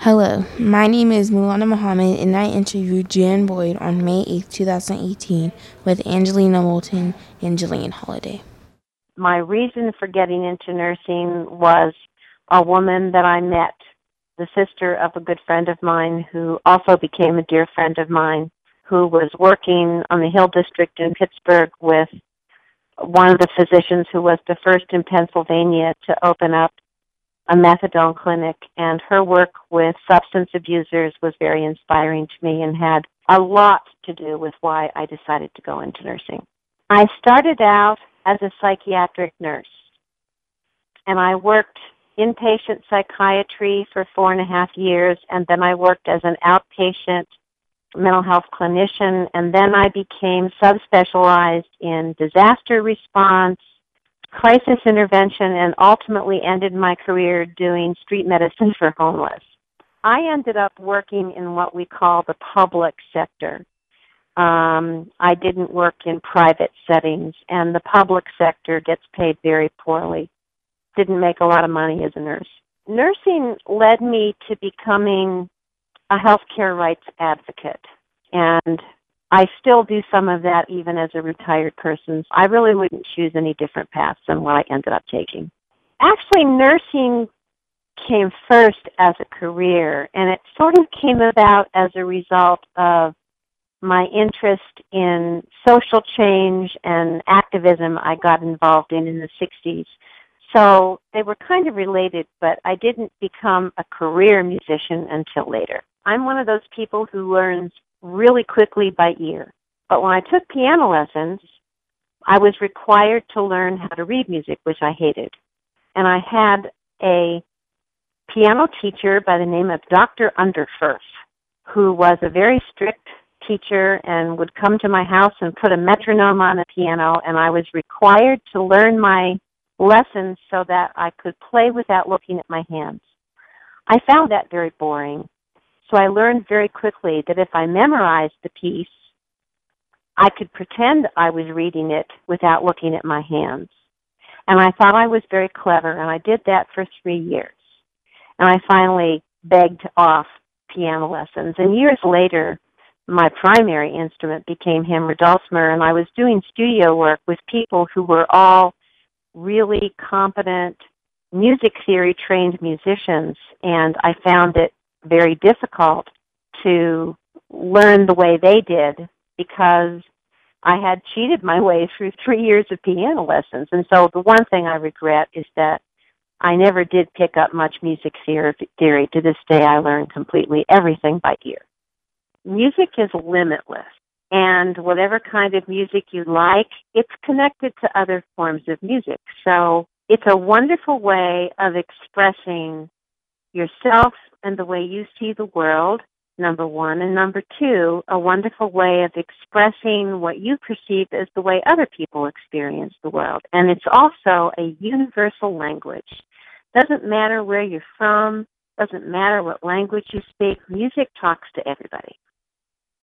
Hello, my name is Mulana Muhammad, and I interviewed Jan Boyd on May 8, 2018, with Angelina Moulton and Jillian Holiday. My reason for getting into nursing was a woman that I met, the sister of a good friend of mine who also became a dear friend of mine, who was working on the Hill District in Pittsburgh with one of the physicians who was the first in Pennsylvania to open up a methadone clinic, and her work with substance abusers was very inspiring to me and had a lot to do with why I decided to go into nursing. I started out as a psychiatric nurse, and I worked inpatient psychiatry for 4.5 years, and then I worked as an outpatient mental health clinician, and then I became subspecialized in disaster response, crisis intervention, and ultimately ended my career doing street medicine for homeless. I ended up working in what we call the public sector. I didn't work in private settings, and the public sector gets paid very poorly. Didn't make a lot of money as a nurse. Nursing led me to becoming a healthcare rights advocate, and I still do some of that even as a retired person. I really wouldn't choose any different paths than what I ended up taking. Actually, nursing came first as a career, and it sort of came about as a result of my interest in social change and activism I got involved in the 60s. So they were kind of related, but I didn't become a career musician until later. I'm one of those people who learns really quickly by ear. But when I took piano lessons, I was required to learn how to read music, which I hated. And I had a piano teacher by the name of Dr. Underfurth, who was a very strict teacher and would come to my house and put a metronome on the piano, and I was required to learn my lessons so that I could play without looking at my hands. I found that very boring. So I learned very quickly that if I memorized the piece, I could pretend I was reading it without looking at my hands. And I thought I was very clever, and I did that for 3 years. And I finally begged off piano lessons. And years later, my primary instrument became hammered dulcimer, and I was doing studio work with people who were all really competent music theory trained musicians, and I found it very difficult to learn the way they did because I had cheated my way through 3 years of piano lessons. And so the one thing I regret is that I never did pick up much music theory. To this day, I learn completely everything by ear. Music is limitless, and whatever kind of music you like, it's connected to other forms of music. So it's a wonderful way of expressing yourself and the way you see the world, number one, and number two, a wonderful way of expressing what you perceive as the way other people experience the world. And it's also a universal language. Doesn't matter where you're from, doesn't matter what language you speak, music talks to everybody.